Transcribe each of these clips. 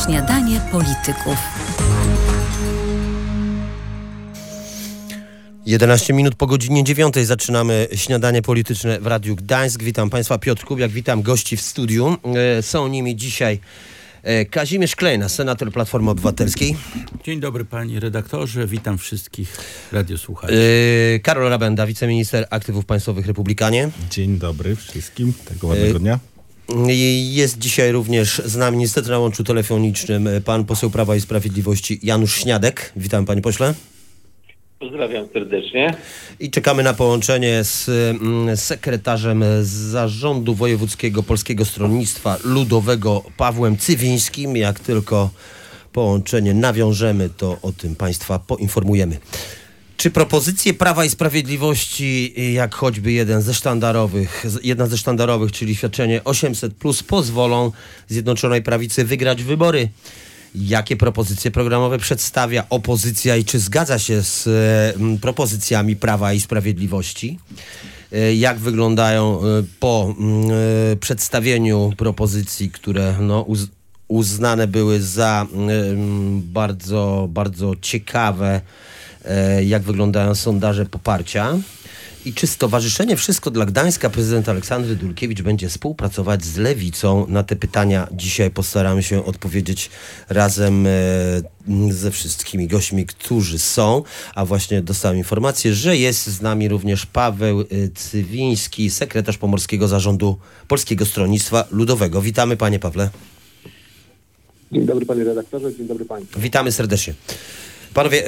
Śniadanie polityków. 11 minut po godzinie 9 zaczynamy śniadanie polityczne w Radiu Gdańsk. Witam Państwa, Piotr Kubiak, witam gości w studiu. Są nimi dzisiaj Kazimierz Klejna, senator Platformy Obywatelskiej. Dzień dobry panie redaktorze, witam wszystkich radiosłuchaczy. Karol Rabenda, wiceminister aktywów państwowych Republikanie. Dzień dobry wszystkim, tego ładnego dnia. Jest dzisiaj również z nami, niestety na łączu telefonicznym, pan poseł Prawa i Sprawiedliwości Janusz Śniadek. Witam panie pośle. Pozdrawiam serdecznie. I czekamy na połączenie z sekretarzem Zarządu Wojewódzkiego Polskiego Stronnictwa Ludowego Pawłem Cywińskim. Jak tylko połączenie nawiążemy, to o tym Państwa poinformujemy. Czy propozycje Prawa i Sprawiedliwości, jak choćby jedna ze sztandarowych, czyli świadczenie 800+, pozwolą Zjednoczonej Prawicy wygrać wybory? Jakie propozycje programowe przedstawia opozycja i czy zgadza się z propozycjami Prawa i Sprawiedliwości? Jak wyglądają po przedstawieniu propozycji, które uznane były za bardzo, bardzo ciekawe, jak wyglądają sondaże poparcia? I czy Stowarzyszenie Wszystko dla Gdańska prezydent Aleksandry Dulkiewicz będzie współpracować z Lewicą? Na te pytania dzisiaj postaramy się odpowiedzieć razem ze wszystkimi gośćmi, którzy są. A właśnie dostałem informację, że jest z nami również Paweł Cywiński, sekretarz Pomorskiego Zarządu Polskiego Stronnictwa Ludowego. Witamy panie Pawle. Dzień dobry panie redaktorze, dzień dobry państwu. Witamy serdecznie. Panowie,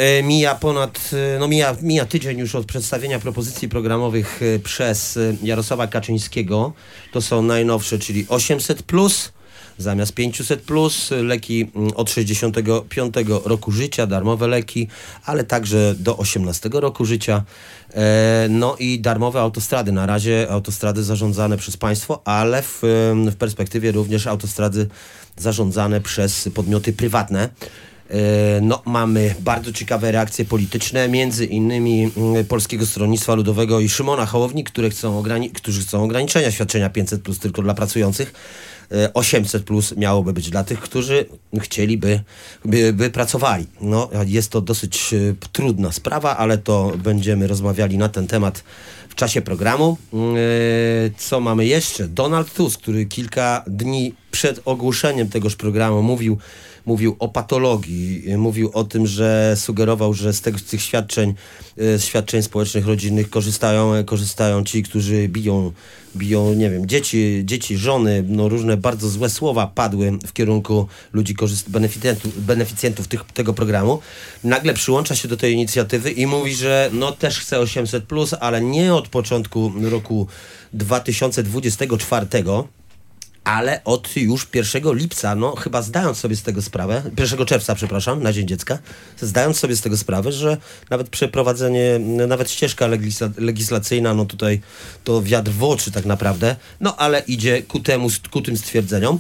mija tydzień już od przedstawienia propozycji programowych przez Jarosława Kaczyńskiego. To są najnowsze, czyli 800+, zamiast 500+, leki od 65 roku życia, darmowe leki, ale także do 18 roku życia. No i darmowe autostrady. Na razie autostrady zarządzane przez państwo, ale w perspektywie również autostrady zarządzane przez podmioty prywatne. Mamy bardzo ciekawe reakcje polityczne, między innymi Polskiego Stronnictwa Ludowego i Szymona Hołowni, którzy chcą ograniczenia świadczenia 500+ tylko dla pracujących. 800+ miałoby być dla tych, którzy chcieliby by pracowali. Jest to dosyć trudna sprawa, ale to będziemy rozmawiali na ten temat w czasie programu. Co mamy jeszcze? Donald Tusk, który kilka dni przed ogłoszeniem tegoż programu mówił o patologii, mówił o tym, że sugerował, że z tych świadczeń społecznych, rodzinnych korzystają ci, którzy biją, nie wiem, dzieci, żony, różne bardzo złe słowa padły w kierunku ludzi beneficjentów tego programu. Nagle przyłącza się do tej inicjatywy i mówi, że też chce 800+, ale nie od początku roku 2024, ale od już 1 lipca, chyba zdając sobie z tego sprawę, 1 czerwca, przepraszam, na Dzień Dziecka, zdając sobie z tego sprawę, że nawet ścieżka legislacyjna, tutaj to wiatr w oczy tak naprawdę, ale idzie ku tym stwierdzeniom.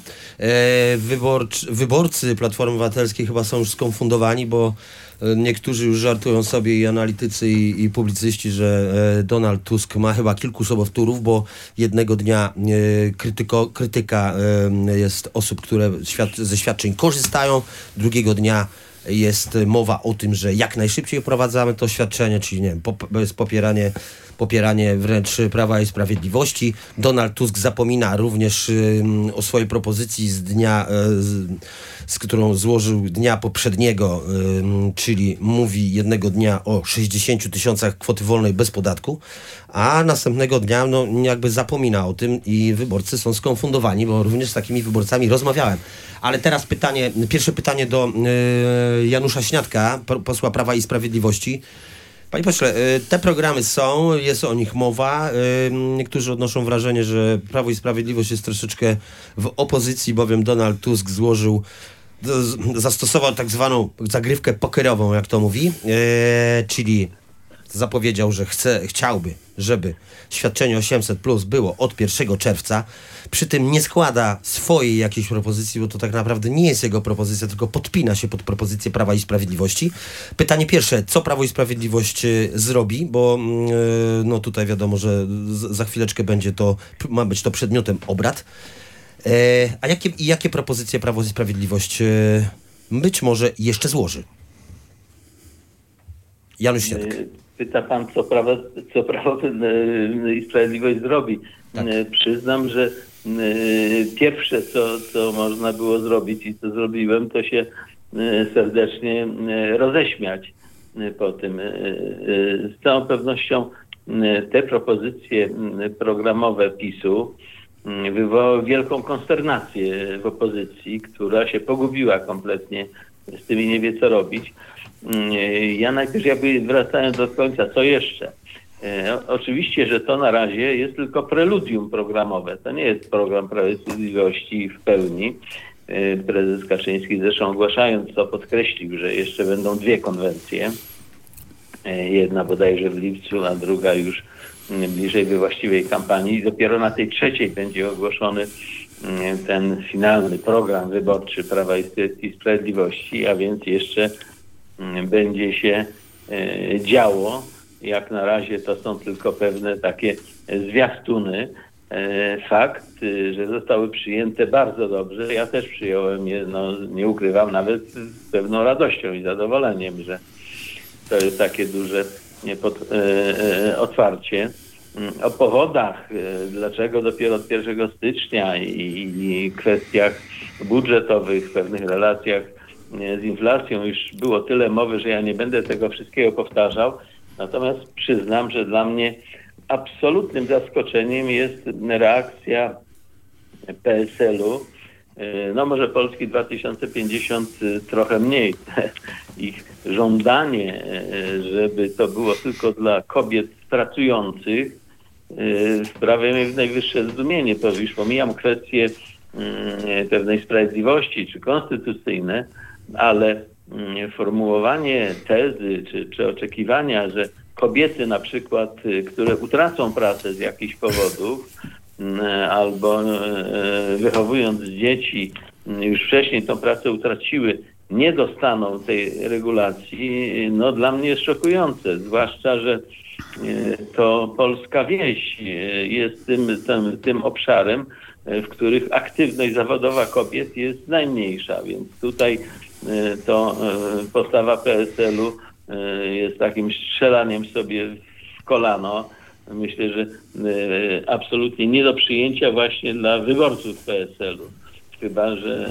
Wyborcy Platformy Obywatelskiej chyba są już skonfundowani, bo niektórzy już żartują sobie, i analitycy, i publicyści, że Donald Tusk ma chyba kilku sobowtórów, bo jednego dnia krytyka jest osób, które ze świadczeń korzystają, drugiego dnia jest mowa o tym, że jak najszybciej wprowadzamy to świadczenie, czyli jest popieranie wręcz Prawa i Sprawiedliwości. Donald Tusk zapomina również o swojej propozycji z którą złożył dnia poprzedniego, czyli mówi jednego dnia o 60 000 kwoty wolnej bez podatku, a następnego dnia jakby zapomina o tym i wyborcy są skonfundowani, bo również z takimi wyborcami rozmawiałem. Ale teraz pierwsze pytanie do Janusza Śniadka, posła Prawa i Sprawiedliwości. Panie pośle, te programy są, jest o nich mowa. Niektórzy odnoszą wrażenie, że Prawo i Sprawiedliwość jest troszeczkę w opozycji, bowiem Donald Tusk zastosował tak zwaną zagrywkę pokerową, jak to mówi, czyli zapowiedział, że chciałby, żeby świadczenie 800+ było od 1 czerwca. Przy tym nie składa swojej jakiejś propozycji, bo to tak naprawdę nie jest jego propozycja, tylko podpina się pod propozycję Prawa i Sprawiedliwości. Pytanie pierwsze, co Prawo i Sprawiedliwość zrobi, bo tutaj wiadomo, że za chwileczkę ma być to przedmiotem obrad. A jakie propozycje Prawo i Sprawiedliwość być może jeszcze złoży? Janusz Siedek. Pyta pan, co Prawo i Sprawiedliwość zrobi. Tak. Przyznam, że pierwsze, co można było zrobić i co zrobiłem, to się serdecznie roześmiać po tym. Z całą pewnością te propozycje programowe PiS-u wywołały wielką konsternację w opozycji, która się pogubiła kompletnie z tym i nie wie, co robić. Ja najpierw wracając do końca, co jeszcze? Oczywiście, że to na razie jest tylko preludium programowe. To nie jest program Prawa i Sprawiedliwości w pełni. Prezes Kaczyński zresztą ogłaszając to podkreślił, że jeszcze będą 2 konwencje. Jedna bodajże w lipcu, a druga już bliżej we właściwej kampanii. I dopiero na tej 3. będzie ogłoszony ten finalny program wyborczy Prawa i Sprawiedliwości, a więc jeszcze będzie się działo. Jak na razie to są tylko pewne takie zwiastuny. Fakt, że zostały przyjęte bardzo dobrze. Ja też przyjąłem je, nie ukrywam, nawet z pewną radością i zadowoleniem, że to jest takie duże otwarcie. O powodach, dlaczego dopiero od 1 stycznia i kwestiach budżetowych, pewnych relacjach z inflacją już było tyle mowy, że ja nie będę tego wszystkiego powtarzał. Natomiast przyznam, że dla mnie absolutnym zaskoczeniem jest reakcja PSL-u. Może Polski 2050 trochę mniej. Ich żądanie, żeby to było tylko dla kobiet pracujących, sprawia mi najwyższe zdumienie. Już pomijam kwestie pewnej sprawiedliwości czy konstytucyjne, ale formułowanie tezy czy oczekiwania, że kobiety na przykład, które utracą pracę z jakichś powodów albo wychowując dzieci już wcześniej tą pracę utraciły, nie dostaną tej regulacji, dla mnie jest szokujące, zwłaszcza, że to polska wieś jest tym obszarem, w których aktywność zawodowa kobiet jest najmniejsza, więc tutaj to postawa PSL-u jest takim strzelaniem sobie w kolano. Myślę, że absolutnie nie do przyjęcia właśnie dla wyborców PSL-u. Chyba, że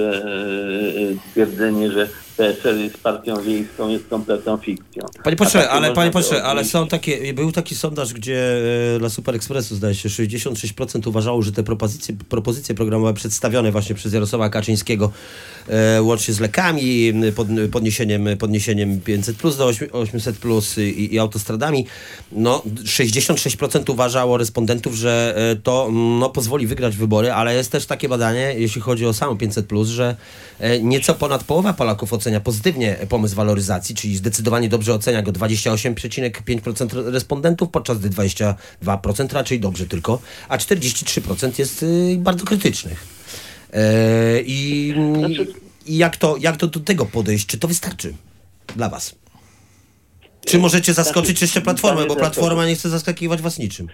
twierdzenie, że PSL jest partią wiejską, jest kompletną fikcją. Panie pośle, ale był taki sondaż, gdzie dla Super Expressu, zdaje się, 66% uważało, że te propozycje programowe przedstawione właśnie przez Jarosława Kaczyńskiego, łącznie z lekami, podniesieniem 500+ do 800+ i autostradami, 66% uważało respondentów, że to pozwoli wygrać wybory, ale jest też takie badanie, jeśli chodzi o samo 500+, że nieco ponad połowa Polaków ocenia pozytywnie pomysł waloryzacji, czyli zdecydowanie dobrze ocenia go 28,5% respondentów, podczas gdy 22% raczej dobrze tylko, a 43% jest bardzo krytycznych. I jak do tego podejść? Czy to wystarczy dla was? Czy możecie zaskoczyć jeszcze Platformę, bo Platforma nie chce zaskakiwać was niczym?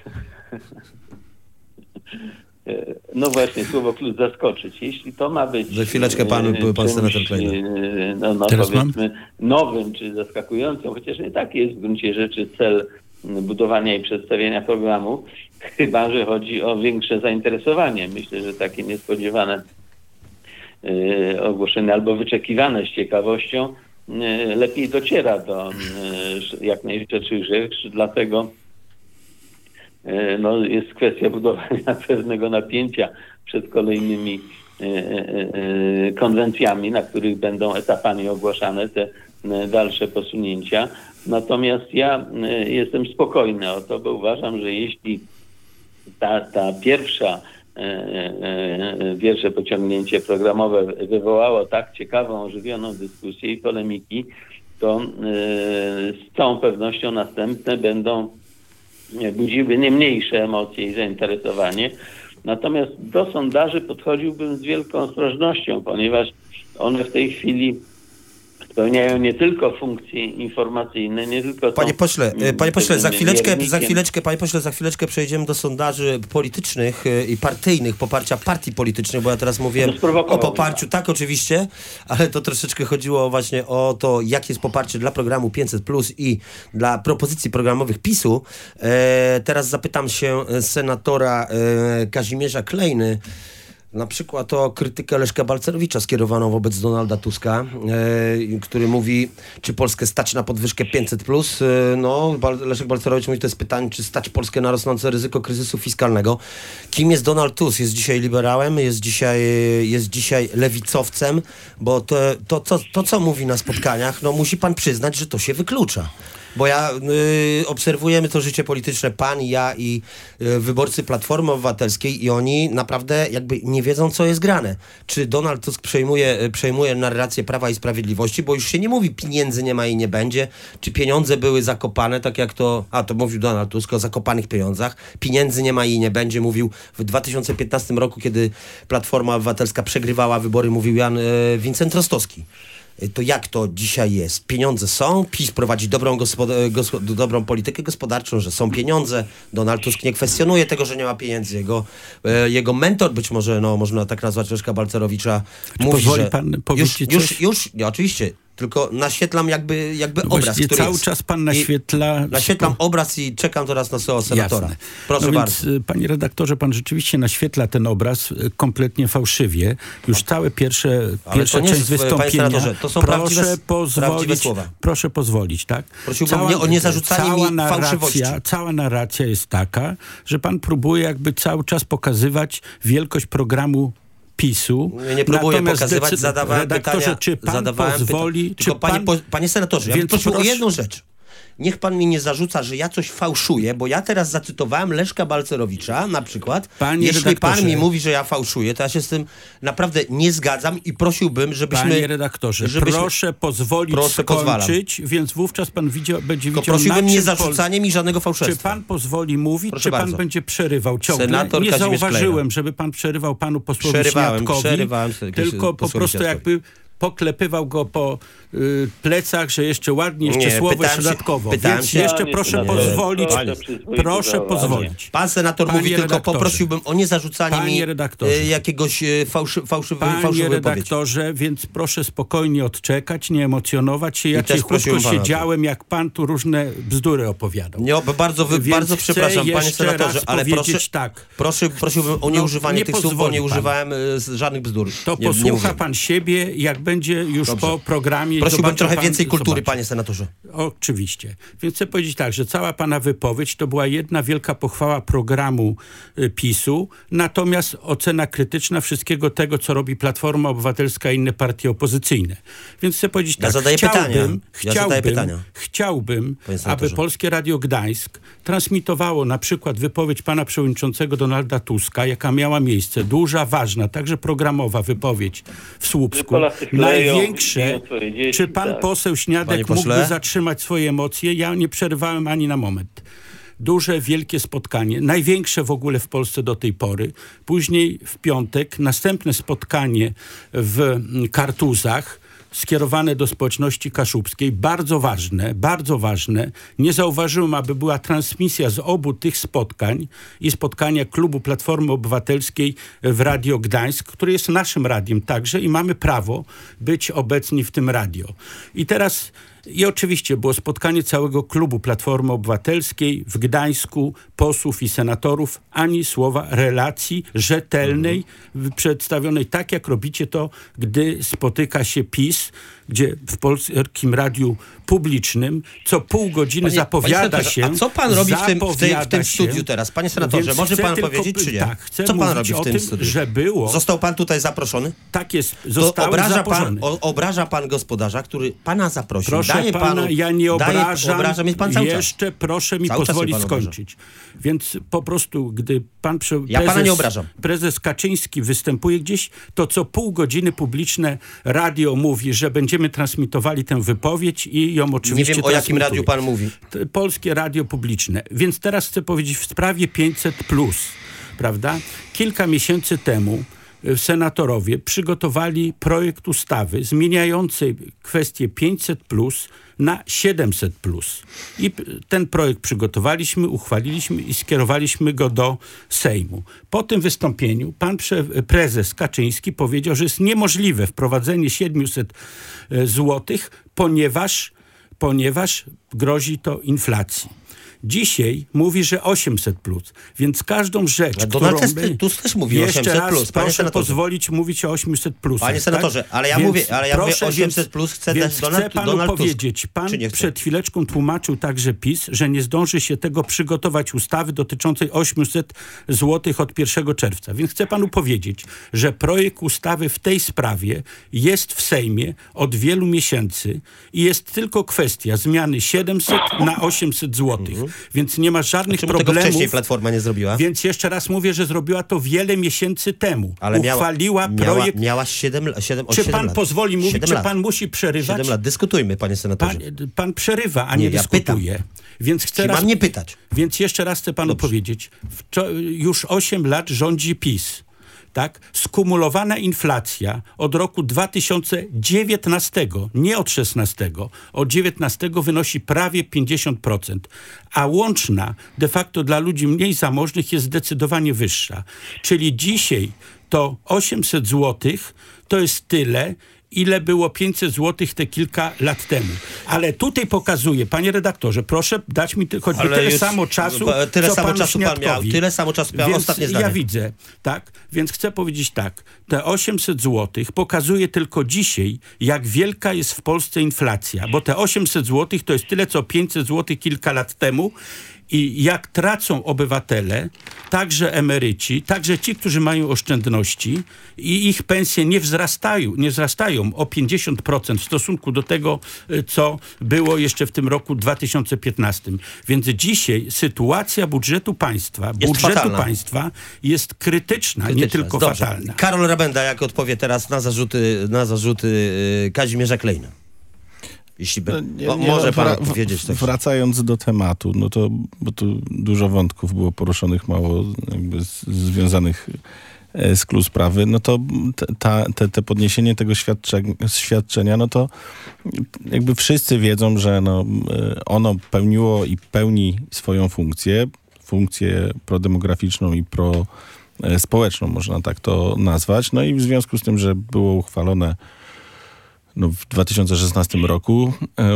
Właśnie, słowo klucz, zaskoczyć. Jeśli to ma być... Za chwileczkę pan senator Klejna. Powiedzmy nowym czy zaskakującym, chociaż nie taki jest w gruncie rzeczy cel budowania i przedstawienia programu, chyba że chodzi o większe zainteresowanie. Myślę, że takie niespodziewane ogłoszenie albo wyczekiwane z ciekawością lepiej dociera do jak najświeższych rzeczy, dlatego jest kwestia budowania pewnego napięcia przed kolejnymi konwencjami, na których będą etapami ogłaszane te dalsze posunięcia. Natomiast ja jestem spokojny o to, bo uważam, że jeśli ta pierwsze pociągnięcie programowe wywołało tak ciekawą, ożywioną dyskusję i polemiki, to z całą pewnością następne będą budziły nie mniejsze emocje i zainteresowanie. Natomiast do sondaży podchodziłbym z wielką ostrożnością, ponieważ one w tej chwili spełniają nie tylko funkcje informacyjne, nie tylko... Panie pośle, za chwileczkę przejdziemy do sondaży politycznych i partyjnych, poparcia partii politycznych, bo ja teraz mówiłem o poparciu, tak oczywiście, ale to troszeczkę chodziło właśnie o to, jakie jest poparcie dla programu 500+ i dla propozycji programowych PiS-u. Teraz zapytam się senatora Kazimierza Klejny, na przykład o krytykę Leszka Balcerowicza skierowaną wobec Donalda Tuska, który mówi, czy Polskę stać na podwyżkę 500+. Leszek Balcerowicz mówi, to jest pytanie, czy stać Polskę na rosnące ryzyko kryzysu fiskalnego. Kim jest Donald Tusk? Jest dzisiaj liberałem, jest dzisiaj lewicowcem, bo to co mówi na spotkaniach, musi pan przyznać, że to się wyklucza. Bo obserwujemy to życie polityczne, pan, ja i wyborcy Platformy Obywatelskiej i oni naprawdę jakby nie wiedzą, co jest grane. Czy Donald Tusk przejmuje narrację Prawa i Sprawiedliwości, bo już się nie mówi, pieniędzy nie ma i nie będzie, czy pieniądze były zakopane, tak jak to mówił Donald Tusk o zakopanych pieniądzach, pieniędzy nie ma i nie będzie, mówił w 2015 roku, kiedy Platforma Obywatelska przegrywała wybory, mówił Jan Wincent Rostowski. To jak to dzisiaj jest? Pieniądze są, PiS prowadzi dobrą politykę gospodarczą, że są pieniądze. Donald Tusk nie kwestionuje tego, że nie ma pieniędzy. Jego mentor, być może, można tak nazwać Leszka Balcerowicza, mówi, pozwoli że pan powiedzieć już, oczywiście, tylko naświetlam jakby obraz, który cały jest. czas pan naświetla... Naświetlam obraz i czekam teraz na swojego senatora. Jasne. Proszę bardzo. Więc, panie redaktorze, pan rzeczywiście naświetla ten obraz kompletnie fałszywie. Już całe pierwsza część wystąpienia... To są prawdziwe słowa. Proszę pozwolić, tak? Prosiłbym mnie o niezarzucanie mi fałszywości. Cała narracja jest taka, że pan próbuje jakby cały czas pokazywać wielkość programu PiS-u. Nie próbuję pokazywać, zadawałem pytania. Czy pan pozwoli... Panie senatorze, ja bym prosił o jedną rzecz. Niech pan mi nie zarzuca, że ja coś fałszuję, bo ja teraz zacytowałem Leszka Balcerowicza na przykład. Jeśli pan mi mówi, że ja fałszuję, to ja się z tym naprawdę nie zgadzam i prosiłbym, żebyśmy... Panie redaktorze, proszę pozwolić skończyć, więc wówczas pan będzie widział... Prosiłbym nie zarzucanie mi żadnego fałszerstwa. Czy pan pozwoli mówić, czy pan będzie przerywał ciągle? Senator nie Kazimierz zauważyłem, Klejna. żeby pan przerywał panu posłowi Świadkowi, tylko po prostu jakby poklepywał go po plecach, że jeszcze ładnie, słowo jeszcze dodatkowo. Więc jeszcze proszę pozwolić. Proszę pozwolić. Pan senator mówi, tylko poprosiłbym o niezarzucanie mi jakiegoś fałszywej wypowiedzi. Panie redaktorze, więc proszę spokojnie odczekać, nie emocjonować się. Ja cichutko siedziałem, jak pan tu różne bzdury opowiadał. Bardzo przepraszam, panie senatorze, ale prosiłbym o nieużywanie tych słów, bo nie używałem żadnych bzdur. To posłucha pan siebie, jak będzie już po programie. Prosiłbym trochę więcej kultury, panie senatorze. Oczywiście. Więc chcę powiedzieć tak, że cała pana wypowiedź to była jedna wielka pochwała programu PiS-u, natomiast ocena krytyczna wszystkiego tego, co robi Platforma Obywatelska i inne partie opozycyjne. Więc chcę powiedzieć tak, chciałbym, aby Polskie Radio Gdańsk transmitowało na przykład wypowiedź pana przewodniczącego Donalda Tuska, jaka miała miejsce, duża, ważna, także programowa wypowiedź w Słupsku. Największe, czy pan poseł Śniadek mógłby zatrzymać swoje emocje? Ja nie przerywałem ani na moment. Duże, wielkie spotkanie, największe w ogóle w Polsce do tej pory. Później w piątek następne spotkanie w Kartuzach, skierowane do społeczności kaszubskiej, bardzo ważne. Nie zauważyłem, aby była transmisja z obu tych spotkań i spotkania klubu Platformy Obywatelskiej w Radio Gdańsk, który jest naszym radiem także i mamy prawo być obecni w tym radio. I oczywiście było spotkanie całego klubu Platformy Obywatelskiej w Gdańsku, posłów i senatorów, ani słowa relacji rzetelnej, przedstawionej tak, jak robicie to, gdy spotyka się PiS, gdzie w Polskim Radiu Publicznym co pół godziny zapowiada się... A co pan robi w tym studiu teraz? Panie senatorze, może pan powiedzieć, czy nie? Tak, chcę co pan robi w tym tym, studiu? Że było... Został pan tutaj zaproszony? Tak jest, zostałem zaproszony. Obraża pan gospodarza, który pana zaprosił. Proszę pana, ja nie obrażam. Obraża pan cały jeszcze czas. Proszę mi pozwolić skończyć. Więc po prostu, gdy pan prezes Kaczyński występuje gdzieś, to co pół godziny publiczne radio mówi, że będziemy transmitowali tę wypowiedź i ją oczywiście nie wiem, o jakim radiu pan mówi. Polskie Radio Publiczne. Więc teraz chcę powiedzieć w sprawie 500+, prawda? Kilka miesięcy temu senatorowie przygotowali projekt ustawy zmieniającej kwestię 500+ na 700+. I ten projekt przygotowaliśmy, uchwaliliśmy i skierowaliśmy go do Sejmu. Po tym wystąpieniu pan prezes Kaczyński powiedział, że jest niemożliwe wprowadzenie 700 złotych, ponieważ grozi to inflacji. Dzisiaj mówi, że 800+, więc każdą rzecz, którą Tusk też mówi jeszcze 800+. Raz, proszę pozwolić mówić o 800+. Panie senatorze, tak? ale ja mówię 800+, chce dać chcę panu Donald powiedzieć, Tusk. pan przed chwileczką tłumaczył także PiS, że nie zdąży się tego przygotować ustawy dotyczącej 800 zł od 1 czerwca. Więc chcę panu powiedzieć, że projekt ustawy w tej sprawie jest w Sejmie od wielu miesięcy i jest tylko kwestia zmiany 700 na 800 zł. Więc nie ma żadnych problemów. Tego wcześniej Platforma nie zrobiła? Więc jeszcze raz mówię, że zrobiła to wiele miesięcy temu. Ale uchwaliła projekt. Miała 7 Czy pan lat. pozwoli mówić, czy pan musi przerywać? 7 lat. Dyskutujmy, panie senatorze. Pan przerywa, a nie dyskutuje. Pytam. Więc chcę mam nie pytać. Więc jeszcze raz chcę panu powiedzieć. Już 8 lat rządzi PiS. Tak? Skumulowana inflacja od roku 2019, nie od 16, od 19 wynosi prawie 50%, a łączna de facto dla ludzi mniej zamożnych jest zdecydowanie wyższa. Czyli dzisiaj to 800 zł to jest tyle, ile było 500 zł te kilka lat temu. Ale tutaj pokazuję, panie redaktorze, proszę dać mi choćby tyle samo czasu, co panu Śniadkowi. Tyle samo czasu miał ostatnie zdanie. Ja widzę, tak? Więc chcę powiedzieć tak, te 800 zł pokazuje tylko dzisiaj, jak wielka jest w Polsce inflacja, bo te 800 zł to jest tyle, co 500 zł kilka lat temu. I jak tracą obywatele, także emeryci, także ci, którzy mają oszczędności i ich pensje nie wzrastają o 50% w stosunku do tego, co było jeszcze w tym roku 2015. Więc dzisiaj sytuacja budżetu państwa jest krytyczna, nie tylko fatalna. Karol Rabenda, jak odpowie teraz na zarzuty Kazimierza Klejna? Jeśli może pan powiedzieć coś. Wracając do tematu, bo tu dużo wątków było poruszonych, mało jakby związanych z clou sprawy, no to te podniesienie tego świadczenia, no to jakby wszyscy wiedzą, że ono pełniło i pełni swoją funkcję prodemograficzną i prospołeczną, można tak to nazwać. No i w związku z tym, że było uchwalone w 2016 roku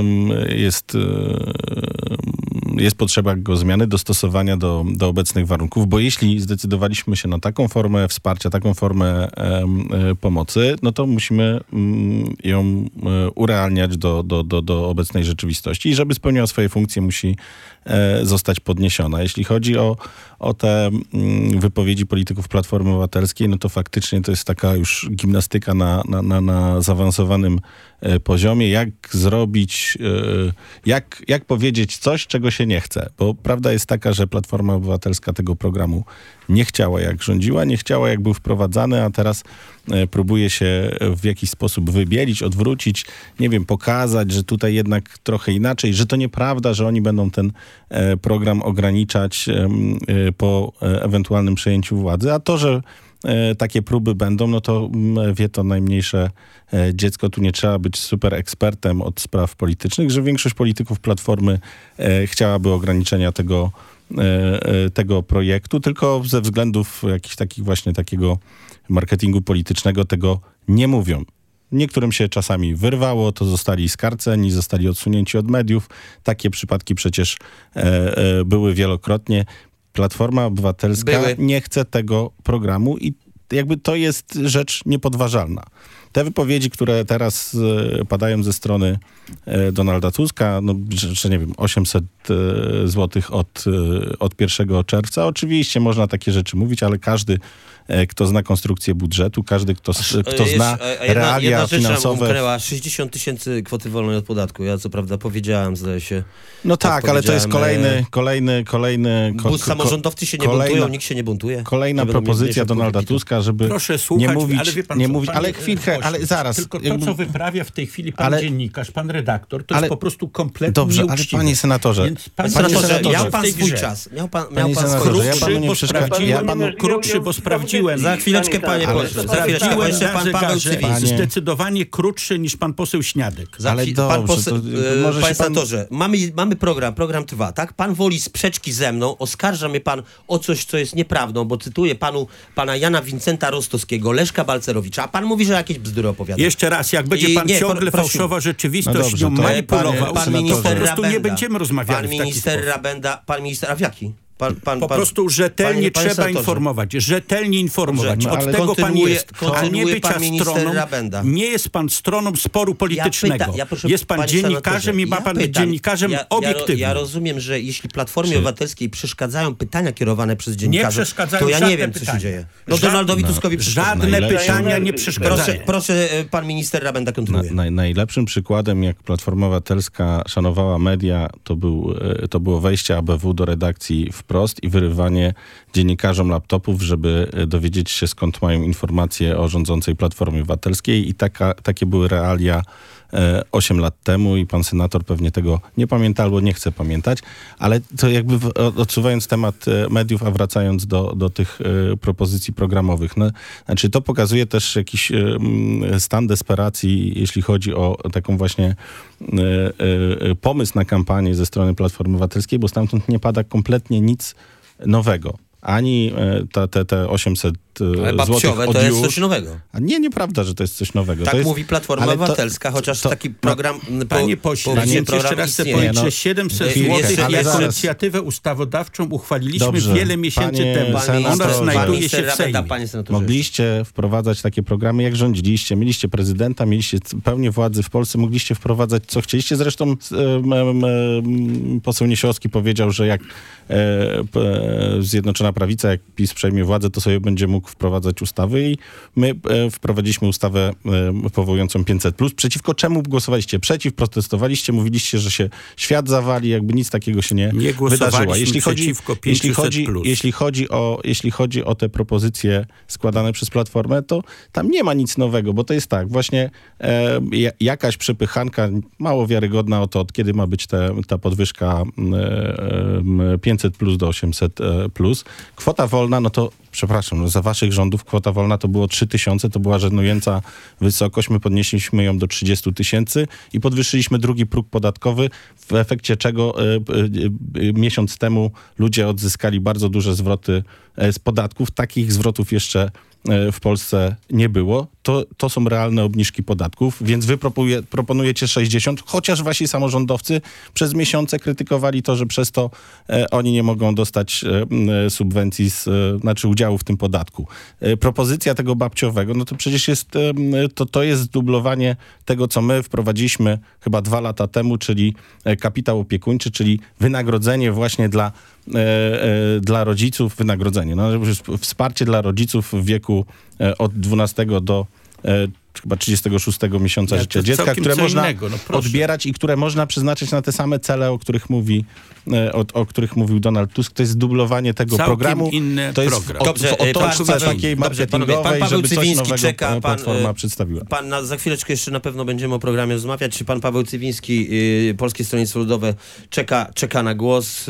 jest potrzeba go zmiany, dostosowania do obecnych warunków, bo jeśli zdecydowaliśmy się na taką formę wsparcia, taką formę pomocy, no to musimy ją urealniać do obecnej rzeczywistości i żeby spełniała swoje funkcje, musi zostać podniesiona. Jeśli chodzi o te wypowiedzi polityków Platformy Obywatelskiej, no to faktycznie to jest taka już gimnastyka na zaawansowanym poziomie, jak zrobić, jak powiedzieć coś, czego się nie chce. Bo prawda jest taka, że Platforma Obywatelska tego programu nie chciała, jak rządziła, nie chciała, jak był wprowadzany, a teraz próbuje się w jakiś sposób wybielić, odwrócić, nie wiem, pokazać, że tutaj jednak trochę inaczej, że to nieprawda, że oni będą ten program ograniczać po ewentualnym przejęciu władzy, a to, że takie próby będą, no to wie to najmniejsze dziecko. Tu nie trzeba być super ekspertem od spraw politycznych, że większość polityków Platformy chciałaby ograniczenia tego projektu, tylko ze względów jakichś takich właśnie takiego marketingu politycznego tego nie mówią. Niektórym się czasami wyrwało, to zostali skarceni, zostali odsunięci od mediów. Takie przypadki przecież były wielokrotnie. Platforma Obywatelska nie chce tego programu i jakby to jest rzecz niepodważalna. Te wypowiedzi, które teraz padają ze strony Donalda Tuska, że nie wiem, 800 zł od 1 czerwca. Oczywiście można takie rzeczy mówić, ale każdy, kto zna konstrukcję budżetu, każdy, kto zna realia finansowe... Umknęła 60 000 kwoty wolnej od podatku. Ja co prawda powiedziałem, zdaje się... No tak, ale to jest kolejny... Samorządowcy się nie buntują, nikt się nie buntuje. Kolejna propozycja Donalda Tuska, żeby proszę słuchać, nie mówić... Ale wie pan, ale chwilkę, ale zaraz. Tylko to, co wyprawia w tej chwili pan dziennikarz, pan redaktor, to jest po prostu kompletnie nieuczciwe. Ale panie senatorze... Miał pan swój czas. Miał pan swój krótszy, bo sprawdziłem sprawdziłem. Za chwileczkę, panie pośle. Za chwileczkę, bo jeszcze pan Paweł Cywiński. Zdecydowanie krótszy niż pan poseł Śniadek. Ale dobrze, panie senatorze, mamy program trwa, tak? Pan woli sprzeczki ze mną, oskarża mnie pan o coś, co jest nieprawdą, bo cytuję pana Jana Wincenta Rostowskiego, Leszka Balcerowicza, a pan mówi, że jakieś bzdury opowiada. Jeszcze raz, jak będzie pan ciągle fałszował rzeczywistość, nią manipulował, pan minister po prostu nie będziemy rozmawiali pan minister Rabenda, a w jaki? Po prostu rzetelnie trzeba informować. Rzetelnie informować. Od tego pan jest. A nie bycia stroną. Nie jest pan stroną sporu politycznego. Jest pan dziennikarzem i ma pan być dziennikarzem obiektywnym. Ja rozumiem, że jeśli Platformie Obywatelskiej przeszkadzają pytania kierowane przez dziennikarzy, to ja nie wiem, co się dzieje. Donaldowi Tuskowi żadne pytania nie przeszkadzają. Proszę, pan minister Rabenda kontynuuje. Najlepszym przykładem, jak Platforma Obywatelska szanowała media, to było wejście ABW do redakcji Wprost i wyrywanie dziennikarzom laptopów, żeby dowiedzieć się, skąd mają informacje o rządzącej Platformie Obywatelskiej, i takie były realia 8 lat temu i pan senator pewnie tego nie pamięta albo nie chce pamiętać, ale to jakby odsuwając temat mediów, a wracając do tych propozycji programowych. No, znaczy to pokazuje też jakiś stan desperacji, jeśli chodzi o taką właśnie pomysł na kampanię ze strony Platformy Obywatelskiej, bo stamtąd nie pada kompletnie nic nowego. Ani te 800 babciowe złotych to jest coś nowego. A nieprawda, że to jest coś nowego. Tak to jest, mówi Platforma Obywatelska, chociaż taki program... Panie pośle, jeszcze raz chcę powiedzieć, że 700 złotych jako inicjatywę ustawodawczą uchwaliliśmy wiele miesięcy temu. Ona znajduje się w Sejmie. Mogliście wprowadzać takie programy, jak rządziliście. Mieliście prezydenta, mieliście pełnię władzy w Polsce, mogliście wprowadzać, co chcieliście. Zresztą poseł Niesiołowski powiedział, że jak Zjednoczona Prawica, jak PiS przejmie władzę, to sobie będzie mógł wprowadzać ustawy, i my wprowadziliśmy ustawę powołującą 500+. Przeciwko czemu głosowaliście? Przeciw, protestowaliście, mówiliście, że się świat zawali, jakby nic takiego się nie wydarzyło. Jeśli chodzi o te propozycje składane przez Platformę, to tam nie ma nic nowego, bo to jest tak, właśnie jakaś przepychanka mało wiarygodna o to, od kiedy ma być ta podwyżka 500+ do 800+. Kwota wolna, no to przepraszam, za waszych rządów kwota wolna to było 3000, to była żenująca wysokość. My podnieśliśmy ją do 30 000 i podwyższyliśmy drugi próg podatkowy, w efekcie czego miesiąc temu ludzie odzyskali bardzo duże zwroty z podatków. Takich zwrotów jeszcze w Polsce nie było. To są realne obniżki podatków, więc wy proponujecie 60, chociaż wasi samorządowcy przez miesiące krytykowali to, że przez to oni nie mogą dostać subwencji, znaczy udziału w tym podatku. Propozycja tego babciowego, no to przecież to jest zdublowanie tego, co my wprowadziliśmy chyba 2 lata temu, czyli kapitał opiekuńczy, czyli wynagrodzenie właśnie dla rodziców, wsparcie dla rodziców w wieku od 12 do chyba 36 miesiąca życia dziecka, które można odbierać i które można przeznaczyć na te same cele, o których mówił Donald Tusk. To jest zdublowanie tego programu. To jest program. Dobrze, o toczce takiej marketingowej, żeby coś nowego Platforma przedstawiła. Za chwileczkę jeszcze na pewno będziemy o programie rozmawiać. Czy pan Paweł Cywiński, Polskie Stronnictwo Ludowe, czeka na głos?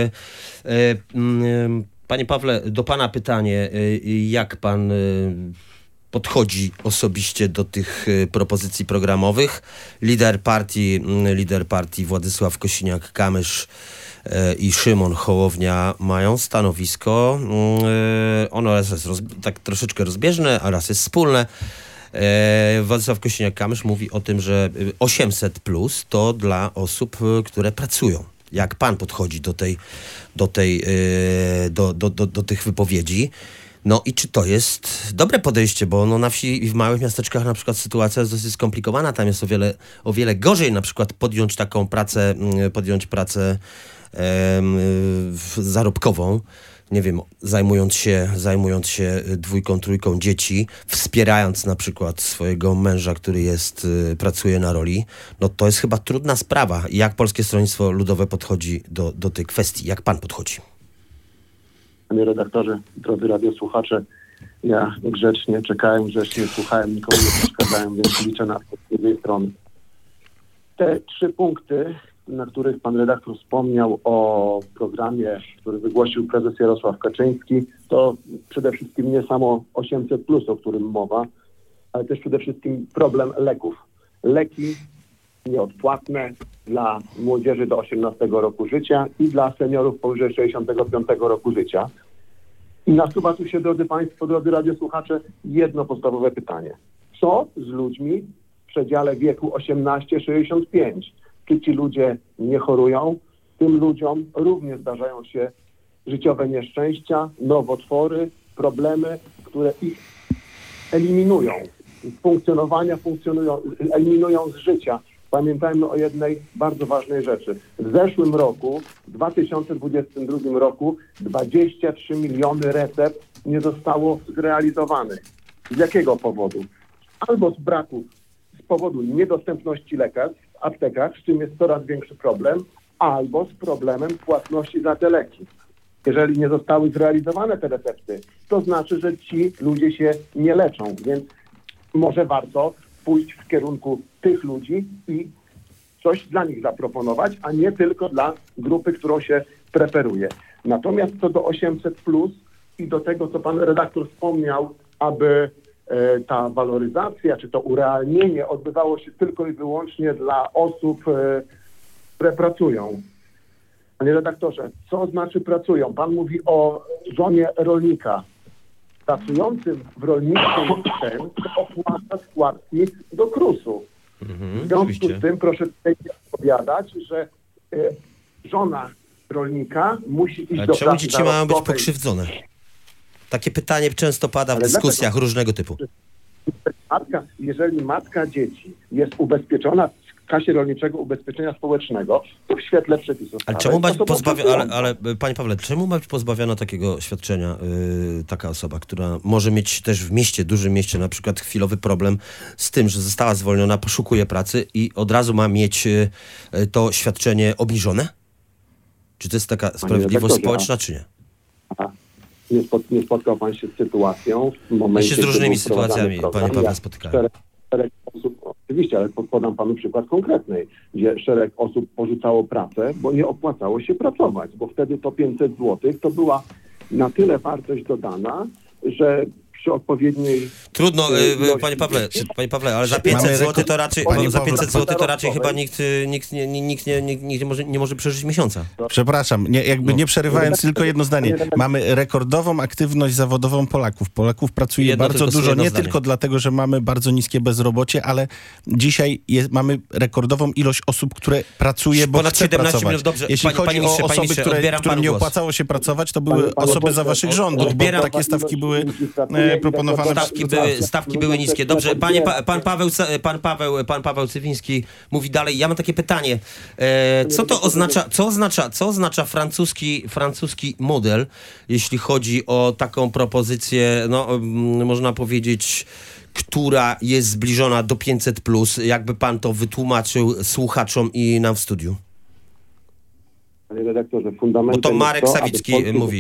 Panie Pawle, do pana pytanie. Jak pan podchodzi osobiście do tych propozycji programowych? Lider partii Władysław Kosiniak-Kamysz i Szymon Hołownia mają stanowisko. Ono jest tak troszeczkę rozbieżne, a raz jest wspólne. Władysław Kosiniak-Kamysz mówi o tym, że 800+ to dla osób, które pracują. Jak pan podchodzi do tych wypowiedzi? No i czy to jest dobre podejście, bo na wsi i w małych miasteczkach na przykład sytuacja jest dosyć skomplikowana, tam jest o wiele gorzej na przykład podjąć pracę zarobkową, nie wiem, zajmując się 2, 3 dzieci, wspierając na przykład swojego męża, który pracuje na roli. No to jest chyba trudna sprawa. Jak Polskie Stronnictwo Ludowe podchodzi do tej kwestii? Jak pan podchodzi? Panie redaktorze, drodzy radiosłuchacze, ja grzecznie słuchałem, nikomu nie przeszkadzałem, więc liczę na to z drugiej strony. Te 3 punkty, na których pan redaktor wspomniał o programie, który wygłosił prezes Jarosław Kaczyński, to przede wszystkim nie samo 800+, o którym mowa, ale też przede wszystkim problem leków. Leki nieodpłatne dla młodzieży do 18 roku życia i dla seniorów powyżej 65 roku życia. I nasuwa tu się, drodzy Państwo, drodzy radiosłuchacze, jedno podstawowe pytanie. Co z ludźmi w przedziale wieku 18-65? Czy ci ludzie nie chorują? Tym ludziom również zdarzają się życiowe nieszczęścia, nowotwory, problemy, które ich eliminują z funkcjonowania, eliminują z życia. Pamiętajmy o jednej bardzo ważnej rzeczy. W zeszłym roku, w 2022 roku, 23 miliony recept nie zostało zrealizowanych. Z jakiego powodu? Albo z powodu niedostępności lekarstw w aptekach, z czym jest coraz większy problem, albo z problemem płatności za te leki. Jeżeli nie zostały zrealizowane te recepty, to znaczy, że ci ludzie się nie leczą, więc może warto pójść w kierunku tych ludzi i coś dla nich zaproponować, a nie tylko dla grupy, którą się preferuje. Natomiast co do 800+ i do tego, co pan redaktor wspomniał, aby ta waloryzacja, czy to urealnienie odbywało się tylko i wyłącznie dla osób, które pracują. Panie redaktorze, co znaczy pracują? Pan mówi o żonie rolnika. Pracującym w rolnictwie ten opłaca składki do KRUS-u. W związku z tym proszę tutaj odpowiadać, że żona rolnika musi iść do pracy. Czemu dzieci mają być pokrzywdzone? Takie pytanie często pada w dyskusjach różnego typu. Jeżeli matka dzieci jest ubezpieczona w Kasie Rolniczego Ubezpieczenia Społecznego, to w świetle przepisów. Ale czemu ma być ale panie Pawle, czemu ma być pozbawiona takiego świadczenia taka osoba, która może mieć też w mieście, dużym mieście, na przykład chwilowy problem z tym, że została zwolniona, poszukuje pracy i od razu ma mieć to świadczenie obniżone? Czy to jest taka sprawiedliwość społeczna, czy nie? Nie spotkał pan się z sytuacją w momencie, ja się z różnymi sytuacjami, panie Pawle, spotykałem. Szereg osób, oczywiście, ale podam panu przykład konkretny, gdzie szereg osób porzucało pracę, bo nie opłacało się pracować, bo wtedy to 500 zł to była na tyle wartość dodana, że przy odpowiedniej... Trudno, panie Pawle, ale za 500 zł to raczej, chyba nikt nie może przeżyć miesiąca. Przepraszam, nie przerywając, tylko jedno zdanie. Mamy rekordową aktywność zawodową Polaków. Polaków pracuje bardzo dużo, nie tylko dlatego, że mamy bardzo niskie bezrobocie, ale dzisiaj mamy rekordową ilość osób, które pracuje, bo chce pracować. Dobrze, jeśli chodzi o osoby, którym nie opłacało się pracować, to były osoby za waszych rządów, bo takie stawki były proponowane. Stawki były niskie. Dobrze, pan Paweł Cywiński mówi dalej. Ja mam takie pytanie. Co oznacza francuski model, jeśli chodzi o taką propozycję, można powiedzieć, która jest zbliżona do 500+. Jakby pan to wytłumaczył słuchaczom i nam w studiu? Panie redaktorze, fundamentem... Bo to Marek Sawicki mówi.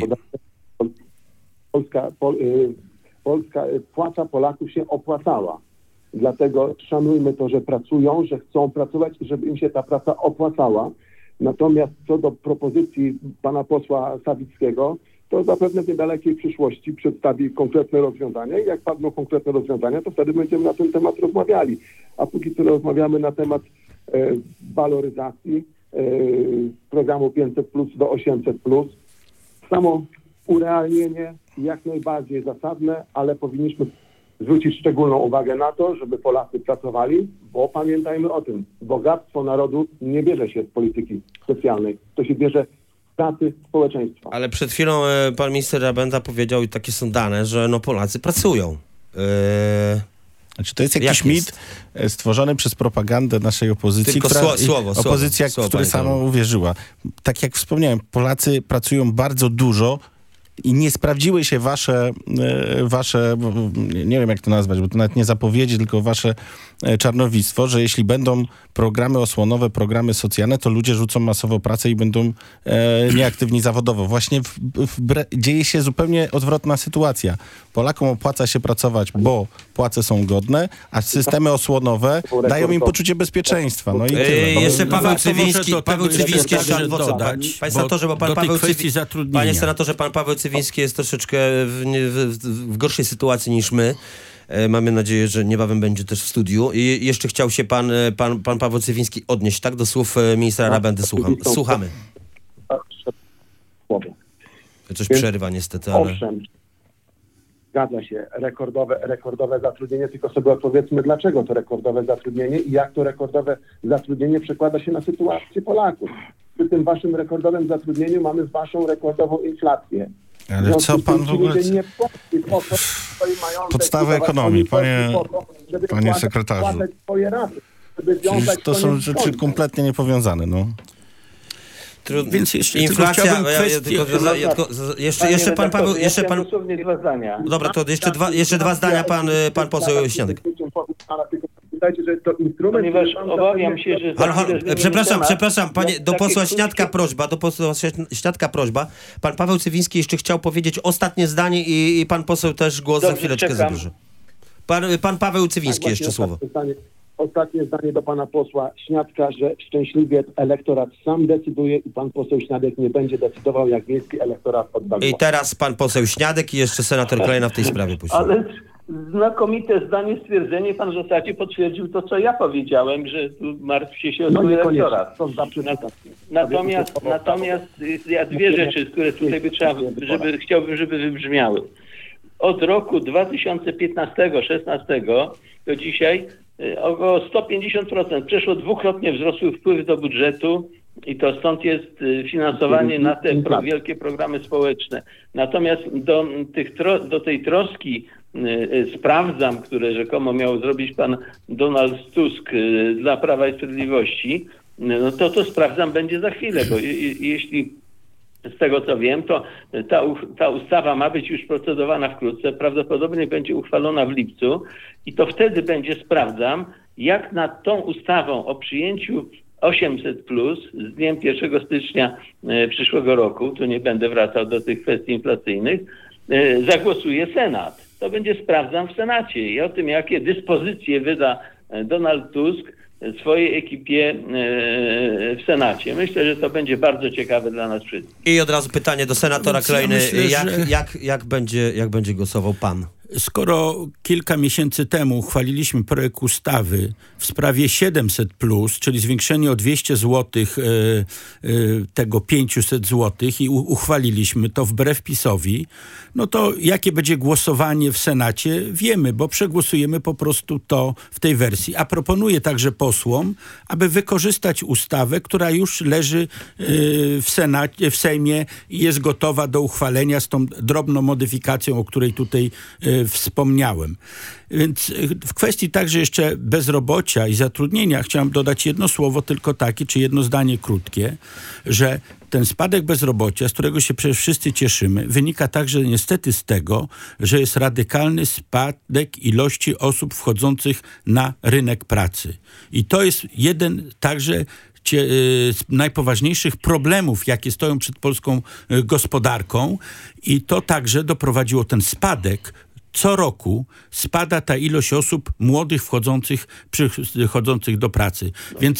Płaca Polaków się opłacała. Dlatego szanujmy to, że pracują, że chcą pracować i żeby im się ta praca opłacała. Natomiast co do propozycji pana posła Sawickiego, to zapewne w niedalekiej przyszłości przedstawi konkretne rozwiązania i jak padną konkretne rozwiązania, to wtedy będziemy na ten temat rozmawiali. A póki co rozmawiamy na temat waloryzacji programu 500+ do 800+. Samo urealnienie jak najbardziej zasadne, ale powinniśmy zwrócić szczególną uwagę na to, żeby Polacy pracowali, bo pamiętajmy o tym, bogactwo narodu nie bierze się z polityki socjalnej, to się bierze z pracy społeczeństwa. Ale przed chwilą pan minister Rabenda powiedział, i takie są dane, że Polacy pracują. Znaczy, to jest jakiś mit stworzony przez propagandę naszej opozycji, która sama uwierzyła. Tak jak wspomniałem, Polacy pracują bardzo dużo i nie sprawdziły się wasze, nie wiem jak to nazwać, bo to nawet nie zapowiedzi, tylko wasze czarnowictwo, że jeśli będą programy osłonowe, programy socjalne, to ludzie rzucą masowo pracę i będą nieaktywni zawodowo. Właśnie dzieje się zupełnie odwrotna sytuacja. Polakom opłaca się pracować, bo płace są godne, a systemy osłonowe dają im poczucie bezpieczeństwa. No i tyle. Jeszcze Paweł Cywiński jeszcze dodać. Panie senatorze, bo panie senatorze, pan Paweł Cywiński jest troszeczkę w gorszej sytuacji niż my. Mamy nadzieję, że niebawem będzie też w studiu. I jeszcze chciał się pan Paweł Cywiński odnieść, tak? Do słów ministra Rabendy. Słuchamy. Coś przerywa niestety, ale... Owszem, zgadza się. Rekordowe zatrudnienie, tylko sobie odpowiedzmy, dlaczego to rekordowe zatrudnienie i jak to rekordowe zatrudnienie przekłada się na sytuację Polaków. Przy tym waszym rekordowym zatrudnieniu mamy waszą rekordową inflację. Ale co pan w ogóle... Podstawy ekonomii, panie sekretarzu. To są rzeczy kompletnie niepowiązane, no. Więc jeszcze inflacja, jeszcze pan Paweł, dosłownie 2 zdania. Dobra, to jeszcze dwa zdania pan poseł Śniadek. Ponieważ obawiam się, że... Przepraszam, panie, do posła Śniadka prośba. Pan Paweł Cywiński jeszcze chciał powiedzieć ostatnie zdanie i pan poseł też głos za chwileczkę zabierze. Pan Paweł Cywiński jeszcze słowo. Ostatnie zdanie do pana posła Śniadka, że szczęśliwie elektorat sam decyduje i pan poseł Śniadek nie będzie decydował, jak wiejski elektorat odda głos. I teraz pan poseł Śniadek i jeszcze senator Klejna w tej sprawie puścił. Ale znakomite zdanie, stwierdzenie. Pan w zasadzie potwierdził to, co ja powiedziałem, że tu martwi się o swój elektorat. Natomiast ja 2 rzeczy, które tutaj by trzeba, chciałbym, żeby wybrzmiały. Od roku 2015-16 do dzisiaj około 150%, przeszło 2-krotnie wzrosły wpływy do budżetu i to stąd jest finansowanie na te wielkie programy społeczne. Natomiast do tej troski sprawdzam, które rzekomo miał zrobić pan Donald Tusk dla Prawa i Sprawiedliwości, no to sprawdzam będzie za chwilę, bo jeśli z tego co wiem, to ta ustawa ma być już procedowana wkrótce, prawdopodobnie będzie uchwalona w lipcu i to wtedy będzie, sprawdzam, jak nad tą ustawą o przyjęciu 800+ z dniem 1 stycznia przyszłego roku, tu nie będę wracał do tych kwestii inflacyjnych, zagłosuje Senat. To będzie, sprawdzam, w Senacie i o tym, jakie dyspozycje wyda Donald Tusk swojej ekipie w Senacie. Myślę, że to będzie bardzo ciekawe dla nas wszystkich. I od razu pytanie do senatora Klejny. Jak będzie głosował pan? Skoro kilka miesięcy temu uchwaliliśmy projekt ustawy w sprawie 700+, czyli zwiększenie o 200 zł tego 500 zł i uchwaliliśmy to wbrew PiS-owi, no to jakie będzie głosowanie w Senacie wiemy, bo przegłosujemy po prostu to w tej wersji. A proponuję także posłom, aby wykorzystać ustawę, która już leży w Senacie, w Sejmie i jest gotowa do uchwalenia z tą drobną modyfikacją, o której tutaj wspomniałem. Więc w kwestii także jeszcze bezrobocia i zatrudnienia chciałem dodać jedno słowo tylko takie, czy jedno zdanie krótkie, że ten spadek bezrobocia, z którego się przecież wszyscy cieszymy, wynika także niestety z tego, że jest radykalny spadek ilości osób wchodzących na rynek pracy. I to jest jeden także z najpoważniejszych problemów, jakie stoją przed polską gospodarką i to także doprowadziło ten spadek. Co roku spada ta ilość osób młodych wchodzących do pracy. Więc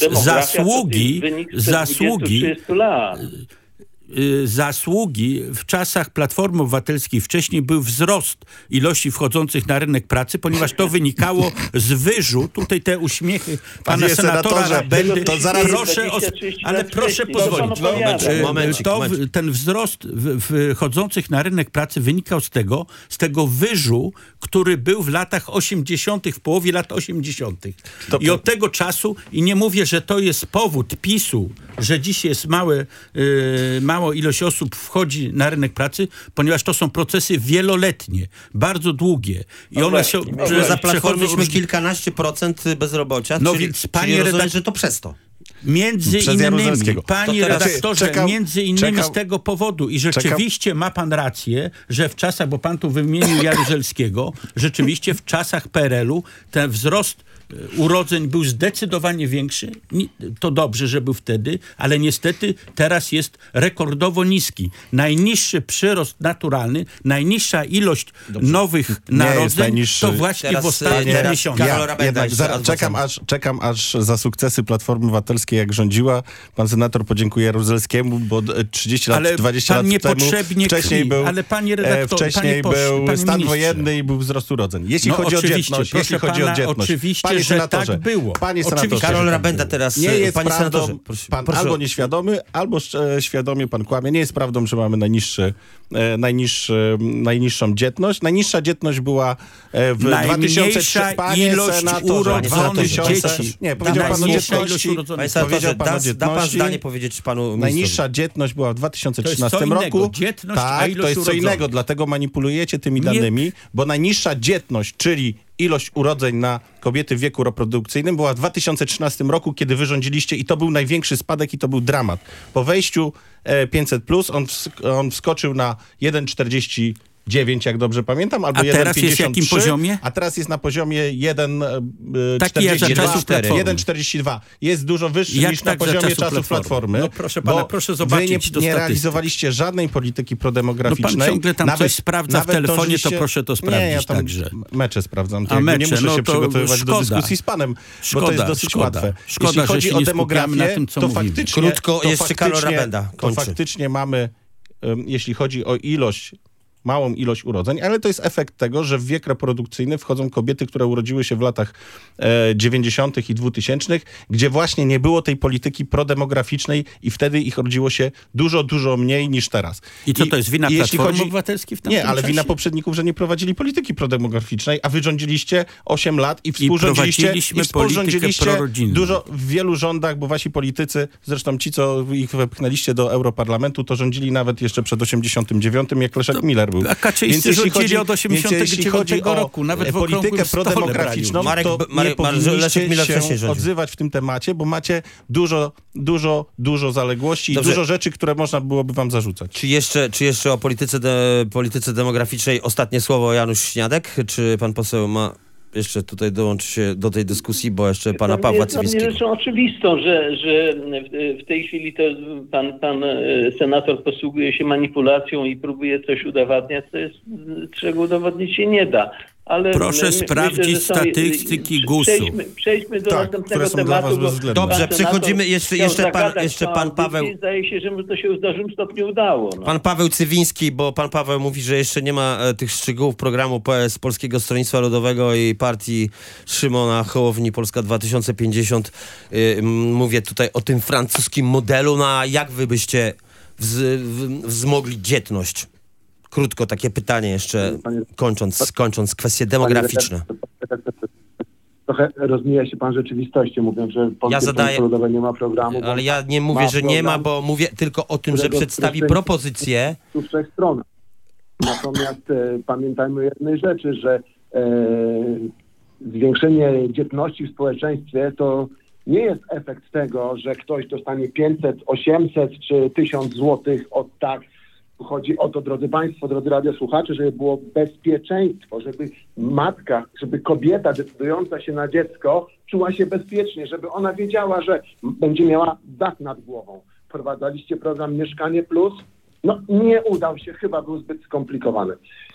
zasługi w czasach Platformy Obywatelskiej wcześniej był wzrost ilości wchodzących na rynek pracy, ponieważ to wynikało z wyżu, tutaj te uśmiechy pana senatora Rabendy, ale proszę pozwolić. Ten wzrost wchodzących na rynek pracy wynikał z tego wyżu, który był w latach 80., w połowie lat 80. I od tego czasu, i nie mówię, że to jest powód PiS-u, że dziś jest mało ilość osób wchodzi na rynek pracy, ponieważ to są procesy wieloletnie, bardzo długie. I one się... Za Platformy mieliśmy kilkanaście procent bezrobocia, czyli rozumiem, że to przez to. Między przez innymi, Jaruzelskiego. panie redaktorze, między innymi z tego powodu i rzeczywiście ma pan rację, że w czasach, bo pan tu wymienił Jaruzelskiego, rzeczywiście w czasach PRL-u ten wzrost urodzeń był zdecydowanie większy. To dobrze, że był wtedy, ale niestety teraz jest rekordowo niski. Najniższy przyrost naturalny, najniższa ilość nowych narodzeń to właśnie teraz, w ostatnich miesiącach. Czekam aż za sukcesy Platformy Obywatelskiej, jak rządziła. Pan senator podziękuje Jaruzelskiemu, bo 30 lat, 20 lat temu wcześniej był, ale panie redaktor, wcześniej był stan wojenny i był wzrost urodzeń. Jeśli chodzi o dzietność, oczywiście, że tak było. Panie senatorze, Karol Rabenda teraz. Nie jest panie prawdą, senatorze, pan proszę. albo nieświadomy, albo świadomie pan kłamie. Nie jest prawdą, że mamy najniższą dzietność. Najniższa dzietność była w 2003. Panie senatorze, dzieci. Nie, powiedział pan o dzietności. Panie senatorze, da pan zdanie powiedzieć panu ministrowi. Najniższa dzietność była w 2013 roku. Tak, to jest co innego, dlatego manipulujecie tymi danymi, bo najniższa dzietność, czyli ilość urodzeń na kobiety w wieku reprodukcyjnym była w 2013 roku, kiedy wy rządziliście i to był największy spadek i to był dramat. Po wejściu 500+, on wskoczył na 1,49, jak dobrze pamiętam, albo 1,53. A teraz jest w jakim poziomie? A teraz jest na poziomie 1,42. Jest dużo wyższy niż na poziomie czasów Platformy. No proszę pana, proszę zobaczyć wy nie realizowaliście żadnej polityki prodemograficznej. No pan ciągle tam coś sprawdza w telefonie, to proszę to sprawdzić. Nie, ja tam także. Mecze sprawdzam. Nie muszę się przygotowywać do dyskusji z panem, bo to jest dosyć łatwe. Jeśli chodzi o demografię, to faktycznie... Krótko, jeszcze Karol Rabenda kończy. To faktycznie mamy, jeśli chodzi o małą ilość urodzeń, ale to jest efekt tego, że w wiek reprodukcyjny wchodzą kobiety, które urodziły się w latach 90. i 2000, gdzie właśnie nie było tej polityki prodemograficznej i wtedy ich rodziło się dużo, dużo mniej niż teraz. I co to jest wina Platformy Obywatelskiej w tamtym Nie, ale czasie? wina poprzedników, że nie prowadzili polityki prodemograficznej, a wy rządziliście 8 lat i współrządziliście w wielu rządach, bo wasi politycy, zresztą ci, co ich wepchnęliście do Europarlamentu, to rządzili nawet jeszcze przed 89, jak Leszek Miller był. A Kaczyńscy rządzili od 89 roku, nawet w politykę prodemograficzną, to nie powinniście się odzywać w tym temacie, bo macie dużo zaległości i dużo rzeczy, które można byłoby wam zarzucać. Czy jeszcze o polityce demograficznej ostatnie słowo Janusz Śniadek? Czy pan poseł ma jeszcze tutaj dołączyć się do tej dyskusji, bo jeszcze pana Pawła Cywińskiego. Jest rzeczą oczywistą, że w tej chwili to pan senator posługuje się manipulacją i próbuje coś udowadniać, co jest, czego udowodnić się nie da. Ale proszę sprawdzić statystyki GUS-u. Przejdźmy do następnego tematu. Dobrze, przechodzimy jeszcze pan Paweł. Zdaje się, że to się w dużym stopniu udało. No. Pan Paweł Cywiński, bo pan Paweł mówi, że jeszcze nie ma tych szczegółów programu PS Polskiego Stronnictwa Ludowego i partii Szymona Hołowni Polska 2050. Mówię tutaj o tym francuskim modelu. No a jak wy byście wzmogli dzietność? Krótko takie pytanie jeszcze, kończąc kwestie demograficzne. Trochę rozmija się pan rzeczywistością, mówiąc, że Polskie Stronnictwo Ludowe nie ma programu. Ale ja nie mówię, że nie ma, bo mówię tylko o tym, że przedstawi propozycję. Tu w trzech stronach. Natomiast pamiętajmy o jednej rzeczy, że zwiększenie dzietności w społeczeństwie to nie jest efekt tego, że ktoś dostanie 500, 800 czy 1000 złotych od tak. Chodzi o to, drodzy państwo, drodzy radiosłuchacze, żeby było bezpieczeństwo, żeby matka, żeby kobieta decydująca się na dziecko czuła się bezpiecznie, żeby ona wiedziała, że będzie miała dach nad głową. Wprowadzaliście program Mieszkanie Plus? No nie udał się, chyba był zbyt skomplikowany.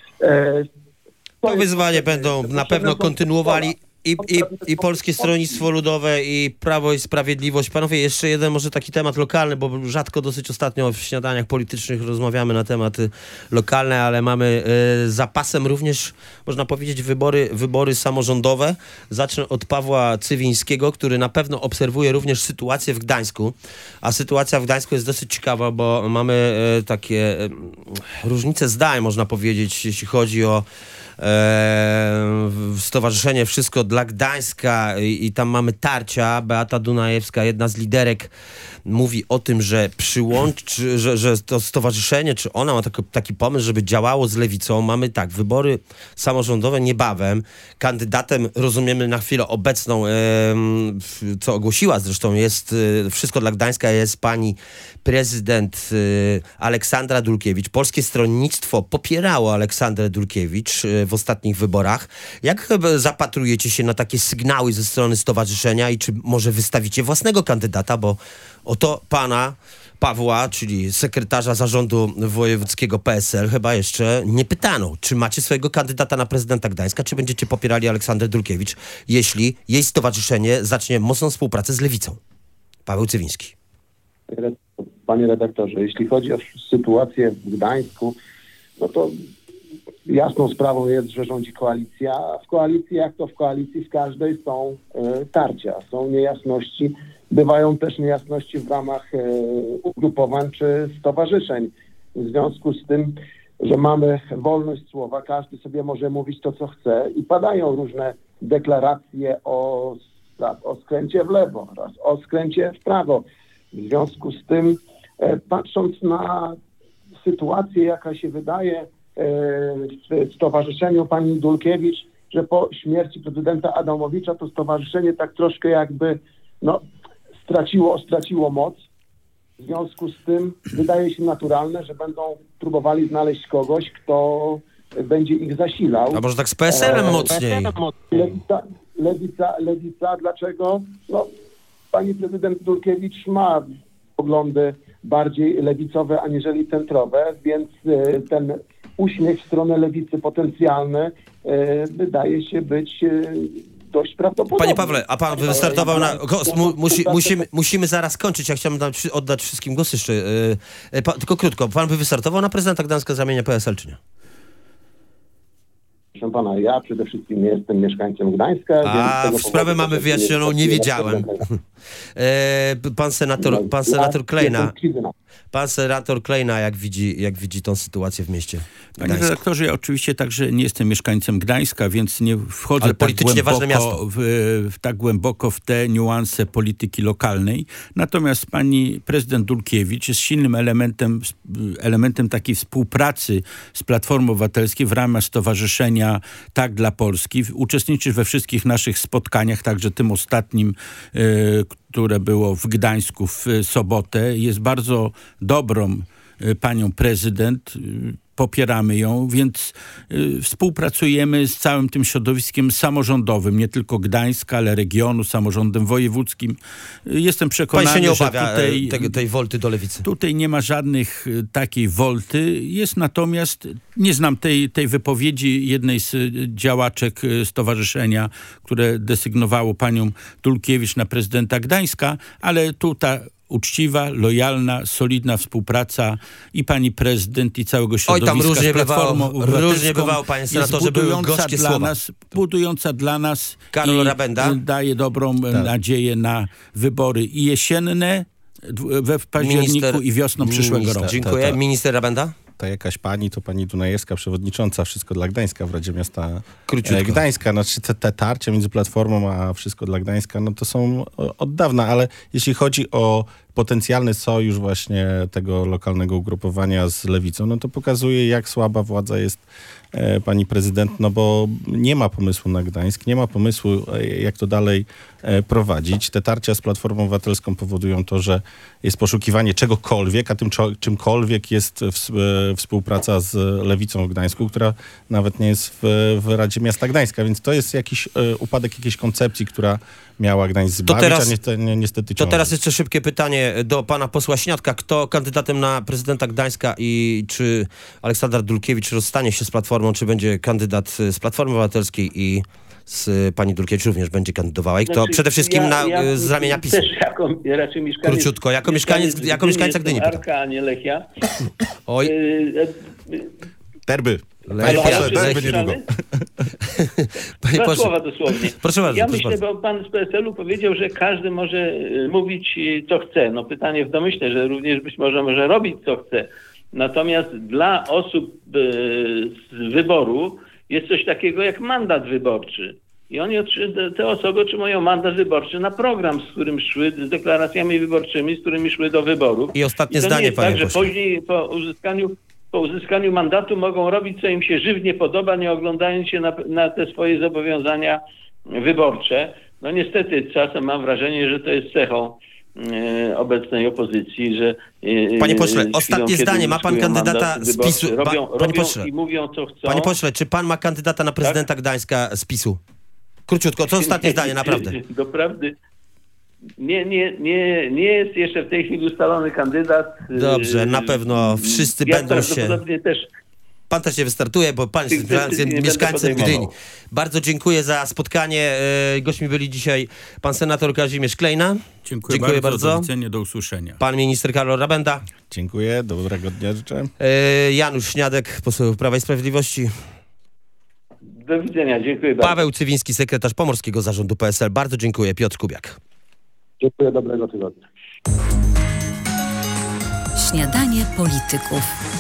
To wyzwanie będą na pewno kontynuowali i Polskie Stronnictwo Ludowe, i Prawo i Sprawiedliwość. Panowie, jeszcze jeden może taki temat lokalny, bo rzadko dosyć ostatnio w śniadaniach politycznych rozmawiamy na tematy lokalne, ale mamy za pasem również, można powiedzieć, wybory samorządowe. Zacznę od Pawła Cywińskiego, który na pewno obserwuje również sytuację w Gdańsku, a sytuacja w Gdańsku jest dosyć ciekawa, bo mamy takie różnice zdań, można powiedzieć, jeśli chodzi o Stowarzyszenie Wszystko dla Gdańska i tam mamy tarcia. Beata Dunajewska, jedna z liderek, mówi o tym, że że to stowarzyszenie, czy ona ma taki pomysł, żeby działało z lewicą. Mamy wybory samorządowe niebawem. Kandydatem, rozumiemy na chwilę obecną, co ogłosiła zresztą, jest Wszystko dla Gdańska, jest pani prezydent Aleksandra Dulkiewicz. Polskie Stronnictwo popierało Aleksandrę Dulkiewicz w ostatnich wyborach. Jak zapatrujecie się na takie sygnały ze strony stowarzyszenia i czy może wystawicie własnego kandydata, bo oto pana Pawła, czyli sekretarza zarządu wojewódzkiego PSL, chyba jeszcze nie pytano, czy macie swojego kandydata na prezydenta Gdańska, czy będziecie popierali Aleksandrę Dulkiewicz, jeśli jej stowarzyszenie zacznie mocną współpracę z lewicą. Paweł Cywiński. Panie redaktorze, jeśli chodzi o sytuację w Gdańsku, no to jasną sprawą jest, że rządzi koalicja, a w koalicji, jak to w koalicji, w każdej są tarcia, są niejasności. Bywają też niejasności w ramach ugrupowań czy stowarzyszeń. W związku z tym, że mamy wolność słowa, każdy sobie może mówić to, co chce i padają różne deklaracje o skręcie w lewo oraz o skręcie w prawo. W związku z tym, patrząc na sytuację, jaka się wydaje w stowarzyszeniu pani Dulkiewicz, że po śmierci prezydenta Adamowicza to stowarzyszenie tak troszkę jakby straciło moc. W związku z tym wydaje się naturalne, że będą próbowali znaleźć kogoś, kto będzie ich zasilał. A może tak z PSL-em mocniej? Lewica, dlaczego? No, pani prezydent Dulkiewicz ma poglądy bardziej lewicowe aniżeli centrowe, więc ten uśmiech w stronę lewicy potencjalny wydaje się być dość prawdopodobny. Panie Pawle, a pan wystartował na... Musimy zaraz kończyć. Ja chciałem oddać wszystkim głos jeszcze. Tylko krótko. Pan by wystartował na prezydenta Gdańska z ramienia PSL, czy nie? Proszę pana, ja przede wszystkim nie jestem mieszkańcem Gdańska. Więc sprawę mamy wyjaśnioną, nie wiedziałem. Pan senator Klejna. Pan senator Klejna, jak widzi tą sytuację w mieście Gdańsku? Panie redaktorze, ja oczywiście także nie jestem mieszkańcem Gdańska, więc nie wchodzę tak głęboko w te niuanse polityki lokalnej. Natomiast pani prezydent Dulkiewicz jest silnym elementem takiej współpracy z Platformą Obywatelską w ramach stowarzyszenia Tak dla Polski. Uczestniczy we wszystkich naszych spotkaniach, także tym ostatnim, które było w Gdańsku w sobotę. Jest bardzo dobrą panią prezydent. Popieramy ją, więc współpracujemy z całym tym środowiskiem samorządowym, nie tylko Gdańska, ale regionu, samorządem wojewódzkim. Jestem przekonany, pan się nie obawia że tutaj tej wolty do lewicy? Tutaj nie ma żadnych takiej wolty. Jest natomiast, nie znam tej wypowiedzi jednej z działaczek stowarzyszenia, które desygnowało panią Dulkiewicz na prezydenta Gdańska, ale tutaj uczciwa, lojalna, solidna współpraca i pani prezydent, i całego środowiska. Oj, tam różnie bywało, panie senatorze, były gorzkie słowa. Budująca dla nas Karol Rabenda daje dobrą nadzieję na wybory i jesienne we październiku i wiosną przyszłego roku. Dziękuję. Minister Rabenda? Ta jakaś pani, to pani Dunajewska, przewodnicząca Wszystko dla Gdańska w Radzie Miasta Króciutko. Gdańska. Znaczy te tarcia między Platformą a Wszystko dla Gdańska, no to są od dawna, ale jeśli chodzi o potencjalny sojusz właśnie tego lokalnego ugrupowania z lewicą, no to pokazuje, jak słaba władza jest pani prezydent, no bo nie ma pomysłu na Gdańsk, nie ma pomysłu, jak to dalej prowadzić. Te tarcia z Platformą Obywatelską powodują to, że jest poszukiwanie czegokolwiek, a tym czymkolwiek jest współpraca z lewicą w Gdańsku, która nawet nie jest w Radzie Miasta Gdańska, więc to jest jakiś upadek jakiejś koncepcji, która miała Gdańsk zbawić, a niestety To teraz jeszcze szybkie pytanie do pana posła Śniadka. Kto kandydatem na prezydenta Gdańska i czy Aleksandra Dulkiewicz rozstanie się z Platformą, czy będzie kandydat z Platformy Obywatelskiej i z pani Dulkiewicz również będzie kandydowała? I kto przede wszystkim z ramienia PiS-u? Też raczej mieszkaniec... Króciutko, jako mieszkańca Gdyni. Arka, a nie Lechia. Oj. Terby. Terby niedługo. Dwa słowa dosłownie. Proszę bardzo. Ja myślę, bo pan z PSL-u powiedział, że każdy może mówić, co chce. No pytanie w domyśle, że również być może robić, co chce. Natomiast dla osób z wyboru jest coś takiego jak mandat wyborczy. I te osoby otrzymują mandat wyborczy na program, z którym szły, z deklaracjami wyborczymi, z którymi szły do wyborów. I ostatnie zdanie, panie pośle. pośle. Później po uzyskaniu mandatu mogą robić, co im się żywnie podoba, nie oglądając się na te swoje zobowiązania wyborcze. No niestety czasem mam wrażenie, że to jest cechą obecnej opozycji, że panie pośle, ostatnie zdanie. Ma pan kandydata z PiS-u? Robią pośle, i mówią, co chcą. Panie pośle, czy pan ma kandydata na prezydenta Gdańska z PiS-u? Króciutko, co ostatnie zdanie, naprawdę. Doprawdy nie jest jeszcze w tej chwili ustalony kandydat. Dobrze, na pewno wszyscy będą się... Też Pan też nie wystartuje, bo pan jest mieszkańcem Gdyni. Bardzo dziękuję za spotkanie. Gośćmi byli dzisiaj pan senator Kazimierz Klejna. Dziękuję bardzo. Do widzenia, do usłyszenia. Pan minister Karol Rabenda. Dziękuję, dobrego dnia życzę. Janusz Śniadek, poseł Prawa i Sprawiedliwości. Do widzenia, dziękuję bardzo. Paweł Cywiński, sekretarz Pomorskiego Zarządu PSL. Bardzo dziękuję. Piotr Kubiak. Dziękuję, dobrego tygodnia. Śniadanie polityków.